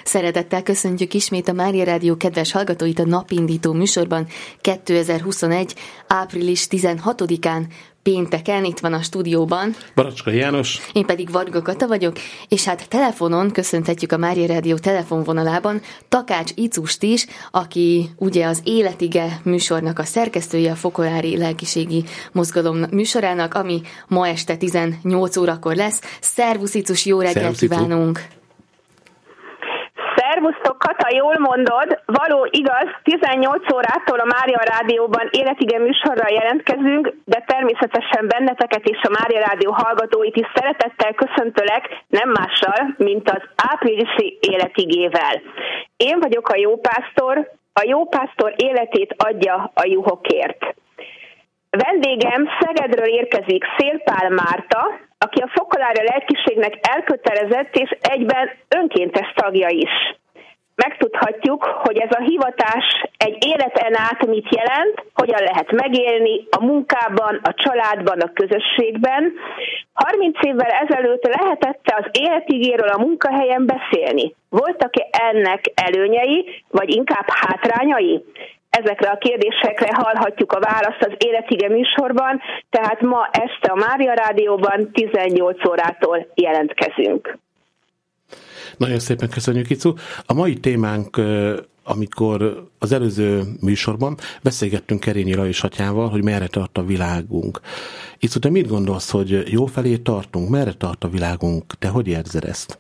Szeretettel köszöntjük ismét a Mária Rádió kedves hallgatóit a napindító műsorban 2021. április 16-án, pénteken, itt van a stúdióban Baracskai János. Én pedig Varga Kata vagyok, és hát telefonon köszönhetjük a Mária Rádió telefonvonalában Takács Icust is, aki ugye az Életige műsornak a szerkesztője, a Fokolári Lelkiségi Mozgalom műsorának, ami ma este 18 órakor lesz. Szervusz Icus, jó reggelt kívánunk! Szervusztok, Kata, jól mondod, való igaz, 18 órától a Mária Rádióban Életige műsorral jelentkezünk, de természetesen benneteket és a Mária Rádió hallgatóit is szeretettel köszöntölek, nem mással, mint az áprilisi Életigével. Én vagyok a jópásztor életét adja a juhokért. Vendégem Szegedről érkezik Szélpál Márta, aki a Fokolári Lelkiségnek elkötelezett és egyben önkéntes tagja is. Megtudhatjuk, hogy ez a hivatás egy életen át mit jelent, hogyan lehet megélni a munkában, a családban, a közösségben. 30 évvel ezelőtt lehetett az életigéről a munkahelyen beszélni? Voltak-e ennek előnyei, vagy inkább hátrányai? Ezekre a kérdésekre hallhatjuk a választ az Életige műsorban, tehát ma este a Mária Rádióban 18 órától jelentkezünk. Nagyon szépen köszönjük, Icu. A mai témánk, amikor az előző műsorban beszélgettünk Kerényi Lajos atyával, hogy merre tart a világunk. Icu, te mit gondolsz, hogy jó felé tartunk? Merre tart a világunk? Te hogy érzed ezt?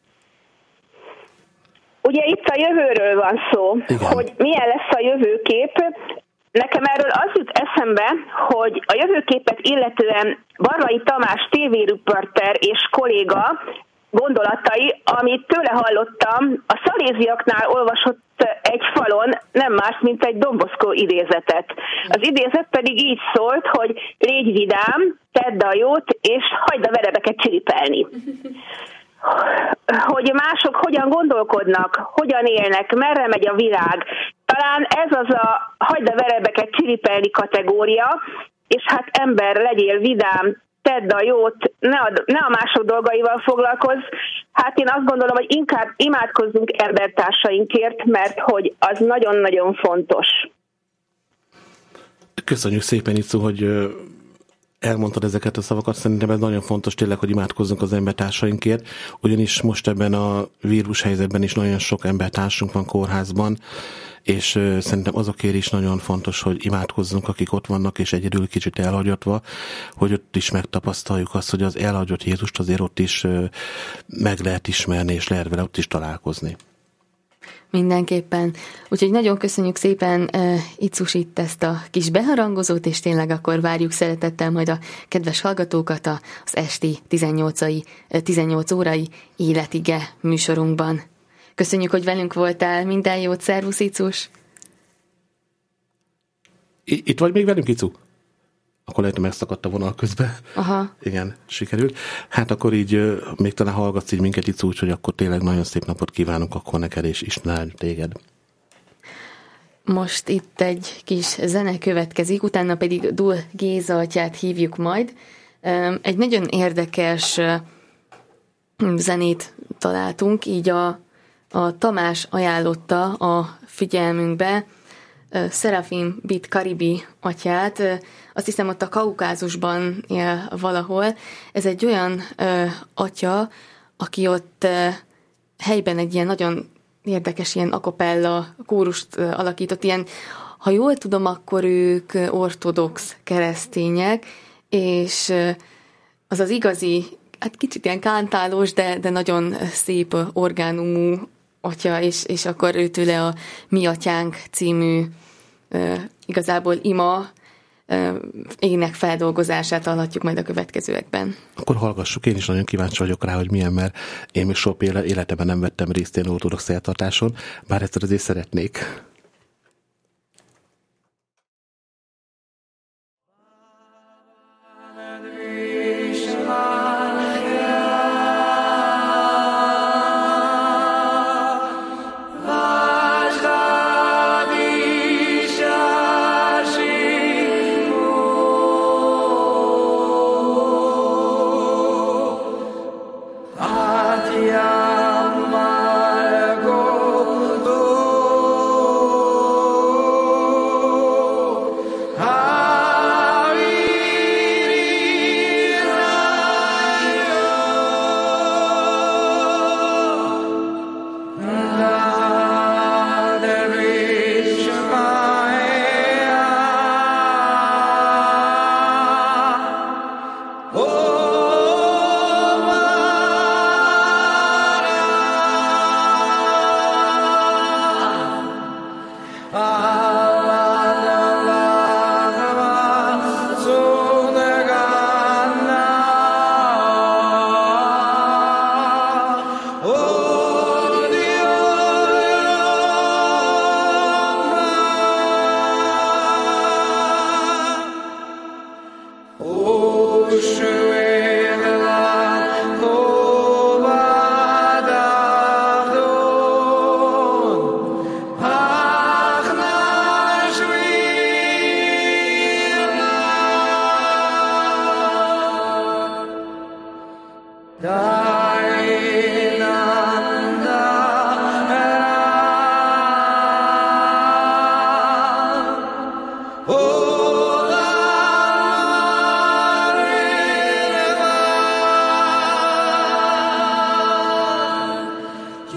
Ugye itt a jövőről van szó, igen. Hogy milyen lesz a jövőkép. Nekem erről az jut eszembe, hogy a jövőképet illetően Varvai Tamás tévériporter és kolléga gondolatai, amit tőle hallottam, a szaléziaknál olvasott egy falon nem más, mint egy Don Bosco idézetet. Az idézet pedig így szólt, hogy légy vidám, tedd a jót, és hagyd a verebeket csiripelni. Hogy mások hogyan gondolkodnak, hogyan élnek, merre megy a világ. Talán ez az a hagyd a verebeket csiripelni kategória, és hát ember, legyél vidám, tedd a jót, ne a mások dolgaival foglalkozz. Hát én azt gondolom, hogy inkább imádkozzunk embertársainkért, mert hogy az nagyon-nagyon fontos. Köszönjük szépen, Icu, hogy elmondtad ezeket a szavakat. Szerintem ez nagyon fontos tényleg, hogy imádkozzunk az embertársainkért, ugyanis most ebben a vírus helyzetben is nagyon sok embertársunk van kórházban, és szerintem azokért is nagyon fontos, hogy imádkozzunk, akik ott vannak, és egyedül kicsit elhagyatva, hogy ott is megtapasztaljuk azt, hogy az elhagyott Jézust azért ott is meg lehet ismerni, és lehet vele ott is találkozni. Mindenképpen. Úgyhogy nagyon köszönjük szépen Icus itt ezt a kis beharangozót, és tényleg akkor várjuk szeretettel majd a kedves hallgatókat az esti 18 órai Életige műsorunkban. Köszönjük, hogy velünk voltál. Minden jót, szervusz, Icus! Itt vagy még velünk, Icu? Akkor lehet, hogy megszakadt a vonal közben. Aha. Igen, sikerült. Hát akkor így még talán hallgatsz így minket, Icu, úgyhogy akkor tényleg nagyon szép napot kívánunk akkor neked, és Isten áldja téged. Most itt egy kis zene következik, utána pedig Dul Géza atyát hívjuk majd. Egy nagyon érdekes zenét találtunk, így a Tamás ajánlotta a figyelmünkbe Szerafim Bit Karibi atyát, azt hiszem ott a Kaukázusban él valahol. Ez egy olyan atya, aki ott helyben egy ilyen nagyon érdekes ilyen akapella kórust alakított, ilyen, ha jól tudom, akkor ők ortodox keresztények, és az az igazi, hát kicsit ilyen kántálós, de nagyon szép orgánumú atya, és akkor őtőle a Mi Atyánk című igazából ima ének feldolgozását hallhatjuk majd a következőekben. Akkor hallgassuk, én is nagyon kíváncsi vagyok rá, hogy milyen, mert én még sok életemben nem vettem részt ilyen ortodox szertartáson, bár ezt azért szeretnék. Atiam Margo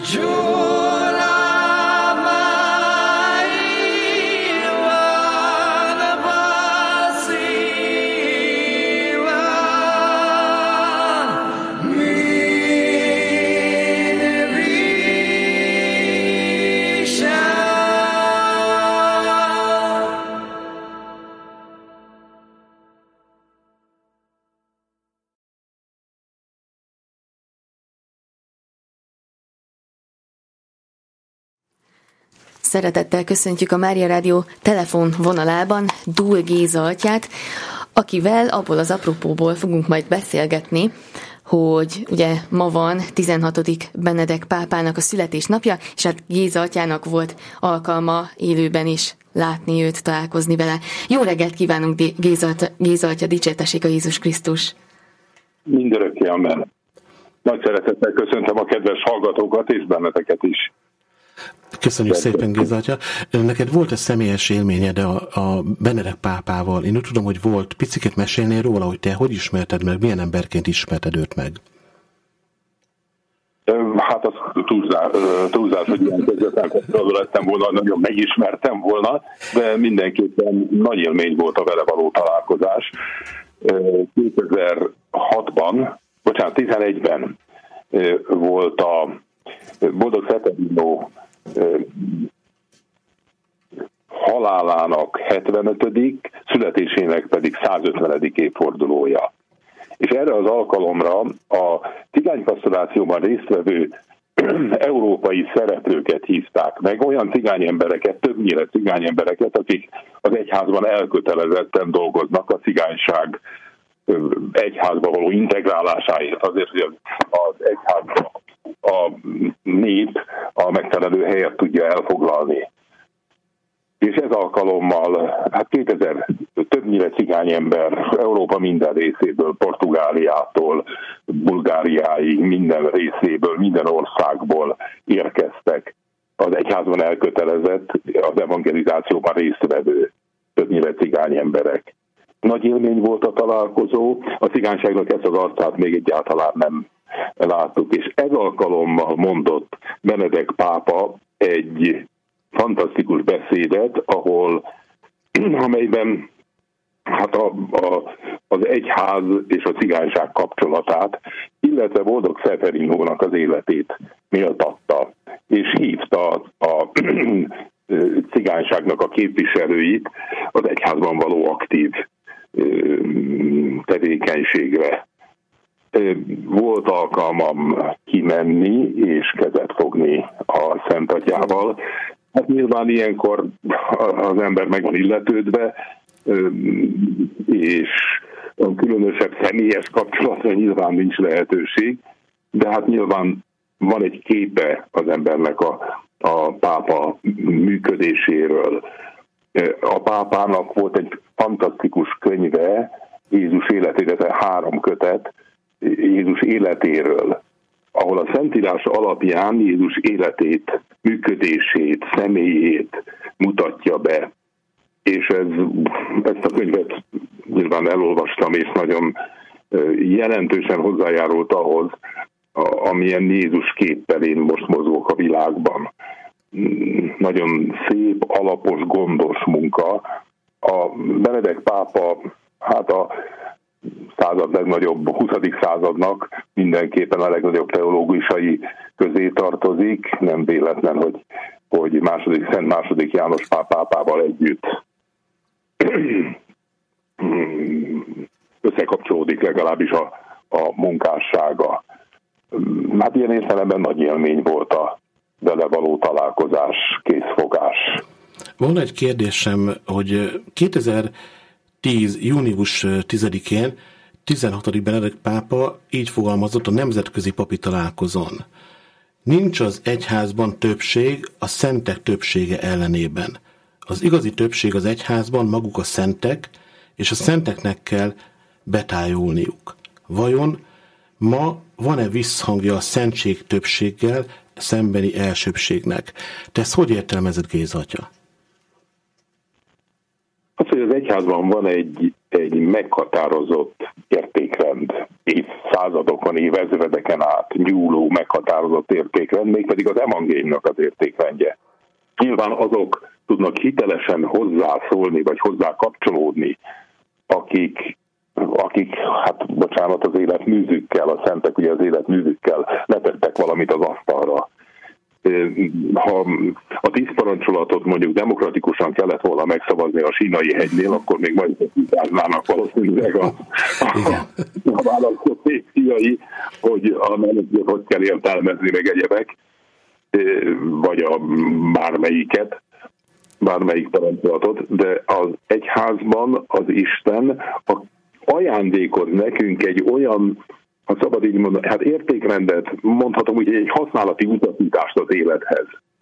Szeretettel köszöntjük a Mária Rádió telefonvonalában Dúl Géza atyát, akivel abból az apropóból fogunk majd beszélgetni, hogy ugye ma van 16. Benedek pápának a születésnapja, és hát Géza atyának volt alkalma élőben is látni őt, találkozni vele. Jó reggelt kívánunk, Géza atya, dicsértessék a Jézus Krisztus! Mindörökké, amen. Nagy szeretettel köszöntöm a kedves hallgatókat és benneteket is. Köszönjük szépen, Géza atya. Neked volt-e személyes élményed a Benedek pápával? Én úgy tudom, hogy volt. Picit mesélnél róla, hogy te hogy ismerted meg, milyen emberként ismerted őt meg? Hát az túlzás, hogy ilyen közvetlen kapcsolatban lettem volna, nagyon megismertem volna, de mindenképpen nagy élmény volt a vele való találkozás. 2011-ben volt a Boldog Szeferino halálának 75., születésének pedig 150. évfordulója. És erre az alkalomra a cigánypastorációban résztvevő európai szereplőket hívták meg, olyan cigányembereket, többnyire cigányembereket, akik az egyházban elkötelezetten dolgoznak a cigányság egyházba való integrálásáért, azért, hogy az egyházba a nép a megfelelő helyet tudja elfoglalni. És ez alkalommal, hát 2000 többnyire cigányember Európa minden részéből, Portugáliától, Bulgáriáig, minden részéből, minden országból érkeztek az egyházban elkötelezett, az evangelizációban résztvevő többnyire cigányemberek. Nagy élmény volt a találkozó, a cigányságnak ezt az arcát még egyáltalán nem láttuk, és ez alkalommal mondott Benedek pápa egy fantasztikus beszédet, amelyben hát az egyház és a cigányság kapcsolatát, illetve Boldog Szeferinónak az életét méltatta, és hívta a cigányságnak a képviselőit az egyházban való aktív tevékenységre. Volt alkalmam kimenni és kezet fogni a Szent Atyával. Hát nyilván ilyenkor az ember meg van illetődve, és a különösebb személyes kapcsolatra nyilván nincs lehetőség, de hát nyilván van egy képe az embernek a pápa működéséről. A pápának volt egy fantasztikus könyve, Jézus életére, 3 kötet, Jézus életéről, ahol a Szentírás alapján Jézus életét, működését, személyét mutatja be. És ezt a könyvet nyilván elolvastam, és nagyon jelentősen hozzájárult ahhoz, amilyen Jézus képpel én most mozgok a világban. Nagyon szép, alapos, gondos munka. A Benedek pápa, hát a század legnagyobb, 20. századnak mindenképpen a legnagyobb teológusai közé tartozik. Nem véletlen, hogy Szent második János pápával együtt összekapcsolódik legalábbis a munkássága. Hát ilyen értelemben nagy élmény volt a vele való találkozás, készfogás. Van egy kérdésem, hogy 2010. június 10-én 16. Benedek pápa így fogalmazott a nemzetközi papi találkozón. Nincs az egyházban többség a szentek többsége ellenében. Az igazi többség az egyházban maguk a szentek, és a szenteknek kell betájolniuk. Vajon ma van-e visszhangja a szentség többséggel szembeni elsőbbségnek? Te ezt hogy értelmezed, Géza atya? Az, hogy az egyházban van egy meghatározott értékrend, évszázadokon, évezredeken át nyúló meghatározott értékrend, mégpedig az evangéliumnak az értékrendje. Nyilván azok tudnak hitelesen hozzászólni, vagy hozzá kapcsolódni, akik hát bocsánat, az életműzükkel, a szentek ugye az életműzükkel letettek valamit az asztalra. Ha a 10 parancsolatot mondjuk demokratikusan kellett volna megszavazni a Sínai hegynél, akkor még majd vitáznának valószínűleg a választott fiai, hogy a menetjét hogy kell értelmezni, meg egyebek, vagy a bármelyik parancsolatot, de az egyházban az Isten ajándékoz nekünk egy olyan, ha szabad így mondani, hát értékrendet, mondhatom úgy, egy használati utasítást az élethez,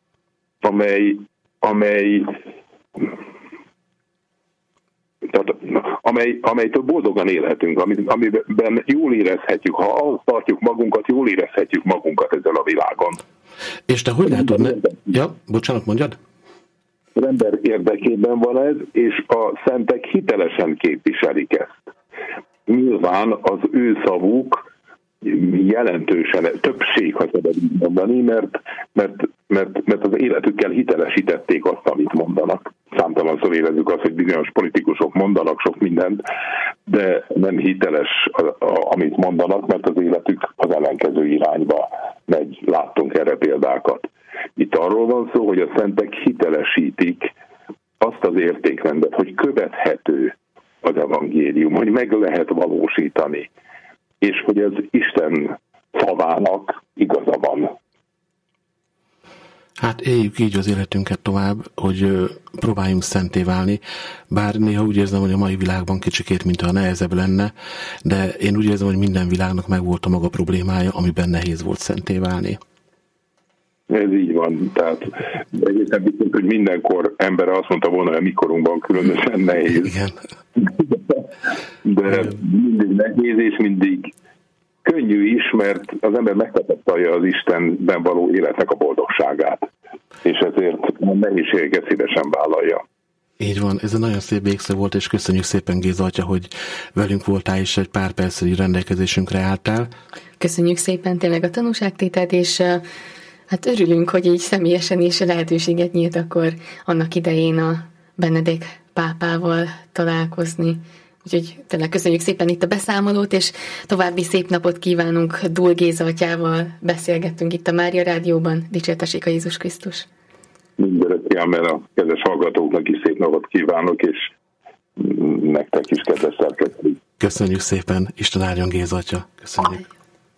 amelytől boldogan élhetünk, amiben jól érezhetjük, ha azt tartjuk magunkat, jól érezhetjük magunkat ezzel a világon. És te hogy látod? Ja, bocsánat, mondjad? Az ember érdekében van ez, és a szentek hitelesen képviselik ezt. Nyilván az ő szavuk jelentősen, többség, ha szabad így mondani, mert az életükkel hitelesítették azt, amit mondanak. Számtalanszor érezzük azt, hogy bizonyos politikusok mondanak sok mindent, de nem hiteles, amit mondanak, mert az életük az ellenkező irányba megy. Láttunk erre példákat. Itt arról van szó, hogy a szentek hitelesítik azt az értékrendet, hogy követhető az evangélium, hogy meg lehet valósítani, és hogy az Isten szavának igaza van. Hát éljük így az életünket tovább, hogy próbáljunk szenté válni, bár néha úgy érzem, hogy a mai világban kicsikét, mintha nehezebb lenne, de én úgy érzem, hogy minden világnak megvolt a maga problémája, amiben nehéz volt szenté válni. Ez így van, tehát egészen biztos, hogy mindenkor ember azt mondta volna, hogy a mikorunkban különösen nehéz. Igen. De mindig nehéz, és mindig könnyű is, mert az ember megtapasztalja az Istenben való életnek a boldogságát, és ezért a nehézségeket szívesen vállalja. Így van, ez egy nagyon szép végszó volt, és köszönjük szépen, Géza atya, hogy velünk voltál, és egy pár percig rendelkezésünkre álltál. Köszönjük szépen tényleg a tanúságtételt, és hát örülünk, hogy így személyesen is lehetőséget nyílt akkor annak idején a Benedek pápával találkozni. Úgyhogy tényleg köszönjük szépen itt a beszámolót, és további szép napot kívánunk. Dúl Géza atyával beszélgettünk itt a Mária Rádióban. Dicsértessék a Jézus Krisztus! Mindörökké, mert a kedves hallgatóknak is szép napot kívánok, és nektek is kedves szerkesztők. Köszönjük szépen, Isten áldjon Géza atya. Köszönjük.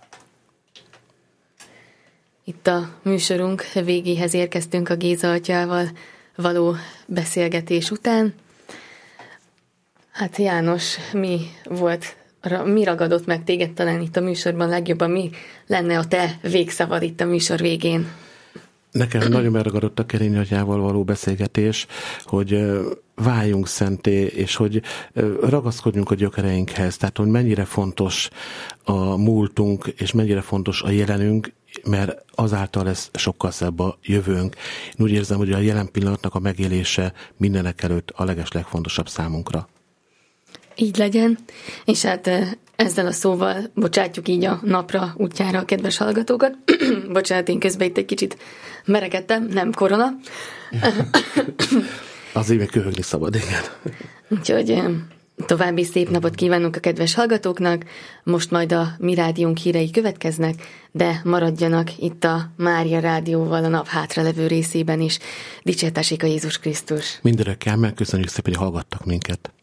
Itt a műsorunk végéhez érkeztünk a Géza atyával való beszélgetés után. Hát János, mi ragadott meg téged talán itt a műsorban legjobban? Mi lenne a te végszavad itt a műsor végén? Nekem nagyon megragadott a Kerényi atyával való beszélgetés, hogy váljunk szenté, és hogy ragaszkodjunk a gyökereinkhez, tehát hogy mennyire fontos a múltunk, és mennyire fontos a jelenünk, mert azáltal lesz sokkal szebb a jövőnk. Én úgy érzem, hogy a jelen pillanatnak a megélése mindenek előtt a legfontosabb számunkra. Így legyen, és hát ezzel a szóval bocsátjuk így a napra útjára a kedves hallgatókat. Bocsánat, én közben itt egy kicsit merekedtem, nem korona. Azért még köhögni szabad, igen. Úgyhogy további szép napot kívánunk a kedves hallgatóknak. Most majd a Mi Rádiónk hírei következnek, de maradjanak itt a Mária Rádióval a nap hátralevő részében is. Dicsértessék a Jézus Krisztus! Mindörökkel, mert köszönjük szépen, hogy hallgattak minket.